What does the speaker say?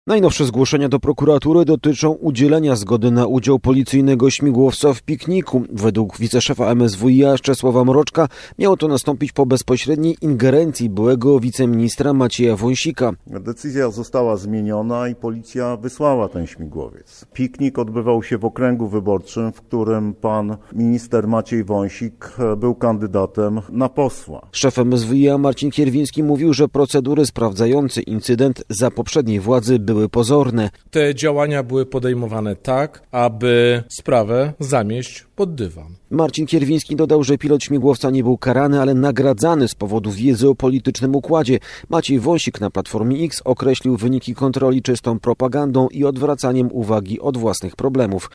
Najnowsze zgłoszenia do prokuratury dotyczą udzielenia zgody na udział policyjnego śmigłowca w pikniku. Według wiceszefa MSWiA Czesława Mroczka miało to nastąpić po bezpośredniej ingerencji byłego wiceministra Macieja Wąsika. Decyzja została zmieniona i policja wysłała ten śmigłowiec. Piknik odbywał się w okręgu wyborczym, w którym pan minister Maciej Wąsik był kandydatem na posła. Szef MSWiA Marcin Kierwiński mówił, że procedury sprawdzające incydent za poprzedniej władzy były pozorne. Te działania były podejmowane tak, aby sprawę zamieść pod dywan. Marcin Kierwiński dodał, że pilot śmigłowca nie był karany, ale nagradzany z powodu wiedzy o politycznym układzie. Maciej Wąsik na Platformie X określił wyniki kontroli czystą propagandą i odwracaniem uwagi od własnych problemów.